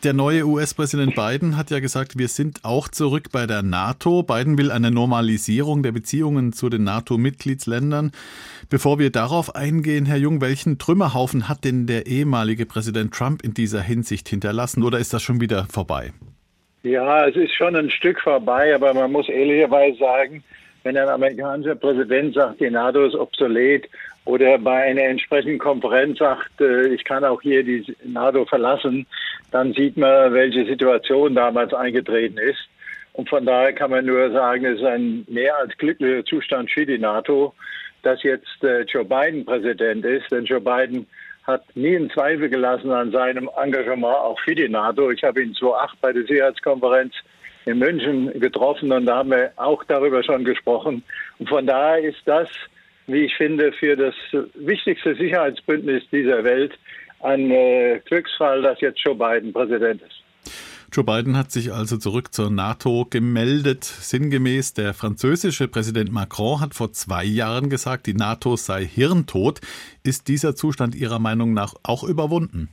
Der neue US-Präsident Biden hat ja gesagt, wir sind auch zurück bei der NATO. Biden will eine Normalisierung der Beziehungen zu den NATO-Mitgliedsländern. Bevor wir darauf eingehen, Herr Jung, welchen Trümmerhaufen hat denn der ehemalige Präsident Trump in dieser Hinsicht hinterlassen? Oder ist das schon wieder vorbei? Ja, es ist schon ein Stück vorbei, aber man muss ehrlicherweise sagen, wenn ein amerikanischer Präsident sagt, die NATO ist obsolet, oder bei einer entsprechenden Konferenz sagt, ich kann auch hier die NATO verlassen, dann sieht man, welche Situation damals eingetreten ist. Und von daher kann man nur sagen, es ist ein mehr als glücklicher Zustand für die NATO, dass jetzt Joe Biden Präsident ist. Denn Joe Biden hat nie in Zweifel gelassen an seinem Engagement auch für die NATO. Ich habe ihn 2008 bei der Sicherheitskonferenz in München getroffen und da haben wir auch darüber schon gesprochen. Und von daher ist das, wie ich finde, für das wichtigste Sicherheitsbündnis dieser Welt ein Glücksfall, dass jetzt Joe Biden Präsident ist. Joe Biden hat sich also zurück zur NATO gemeldet. Sinngemäß, der französische Präsident Macron hat vor 2 Jahren gesagt, die NATO sei hirntot. Ist dieser Zustand Ihrer Meinung nach auch überwunden?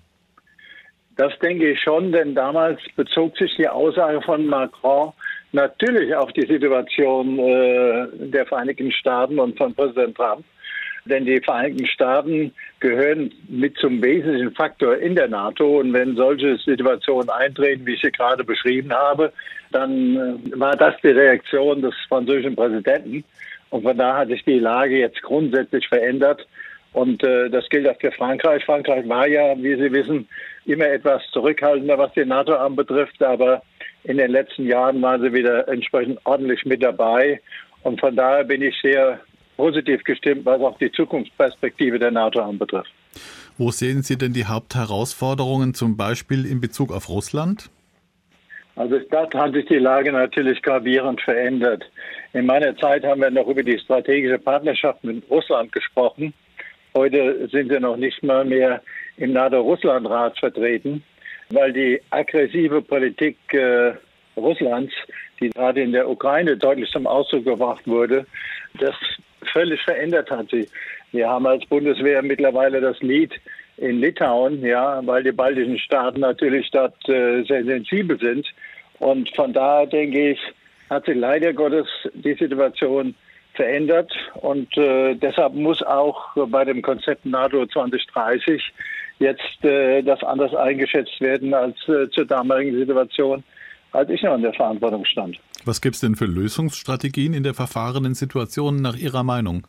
Das denke ich schon, denn damals bezog sich die Aussage von Macron natürlich auf die Situation der Vereinigten Staaten und von Präsident Trump. Denn die Vereinigten Staaten gehören mit zum wesentlichen Faktor in der NATO. Und wenn solche Situationen eintreten, wie ich sie gerade beschrieben habe, dann war das die Reaktion des französischen Präsidenten. Und von da hat sich die Lage jetzt grundsätzlich verändert. Und das gilt auch für Frankreich. Frankreich war ja, wie Sie wissen, immer etwas zurückhaltender, was die NATO anbetrifft. Aber in den letzten Jahren waren sie wieder entsprechend ordentlich mit dabei. Und von daher bin ich sehr positiv gestimmt, was auch die Zukunftsperspektive der NATO anbetrifft. Wo sehen Sie denn die Hauptherausforderungen, zum Beispiel in Bezug auf Russland? Also dort hat sich die Lage natürlich gravierend verändert. In meiner Zeit haben wir noch über die strategische Partnerschaft mit Russland gesprochen. Heute sind wir noch nicht mal mehr im NATO-Russland-Rat vertreten, weil die aggressive Politik Russlands, die gerade in der Ukraine deutlich zum Ausdruck gebracht wurde, das völlig verändert hat sie. Wir haben als Bundeswehr mittlerweile das Lied in Litauen, ja, weil die baltischen Staaten natürlich dort sehr sensibel sind. Und von daher, denke ich, hat sich leider Gottes die Situation verändert. Und deshalb muss auch bei dem Konzept NATO 2030 jetzt das anders eingeschätzt werden als zur damaligen Situation, als ich noch in der Verantwortung stand. Was gibt es denn für Lösungsstrategien in der verfahrenen Situation nach Ihrer Meinung?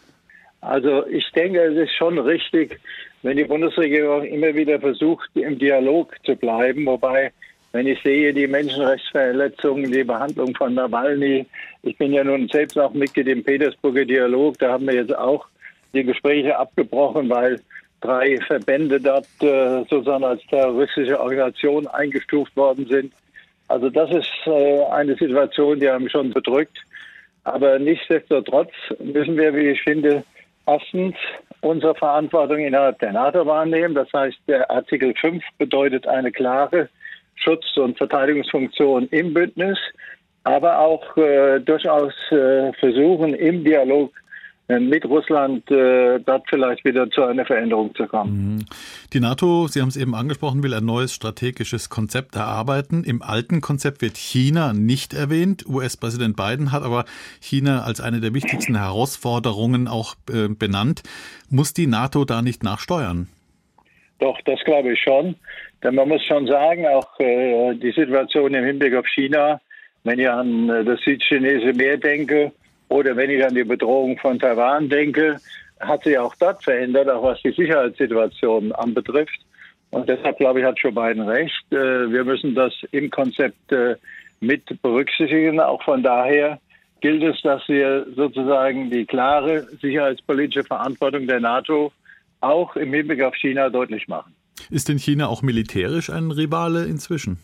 Also ich denke, es ist schon richtig, wenn die Bundesregierung immer wieder versucht, im Dialog zu bleiben. Wobei, wenn ich sehe, die Menschenrechtsverletzungen, die Behandlung von Nawalny, ich bin ja nun selbst auch Mitglied im Petersburger Dialog, da haben wir jetzt auch die Gespräche abgebrochen, weil 3 Verbände dort sozusagen als terroristische Organisation eingestuft worden sind. Also das ist eine Situation, die haben schon bedrückt. Aber nichtsdestotrotz müssen wir, wie ich finde, erstens unsere Verantwortung innerhalb der NATO wahrnehmen. Das heißt, der Artikel 5 bedeutet eine klare Schutz- und Verteidigungsfunktion im Bündnis, aber auch durchaus versuchen, im Dialog mit Russland dort vielleicht wieder zu einer Veränderung zu kommen. Die NATO, Sie haben es eben angesprochen, will ein neues strategisches Konzept erarbeiten. Im alten Konzept wird China nicht erwähnt. US-Präsident Biden hat aber China als eine der wichtigsten Herausforderungen auch benannt. Muss die NATO da nicht nachsteuern? Doch, das glaube ich schon. Denn man muss schon sagen, auch die Situation im Hinblick auf China, wenn ich an das südchinesische Meer denke, oder wenn ich an die Bedrohung von Taiwan denke, hat sich auch dort verändert, auch was die Sicherheitssituation anbetrifft. Und deshalb, glaube ich, hat Joe Biden recht. Wir müssen das im Konzept mit berücksichtigen. Auch von daher gilt es, dass wir sozusagen die klare sicherheitspolitische Verantwortung der NATO auch im Hinblick auf China deutlich machen. Ist denn China auch militärisch ein Rivale inzwischen?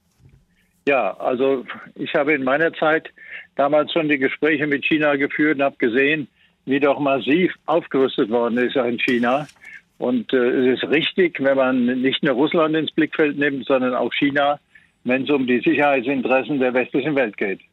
Ja, also ich habe in meiner Zeit damals schon die Gespräche mit China geführt und habe gesehen, wie doch massiv aufgerüstet worden ist in China. Und es ist richtig, wenn man nicht nur Russland ins Blickfeld nimmt, sondern auch China, wenn es um die Sicherheitsinteressen der westlichen Welt geht.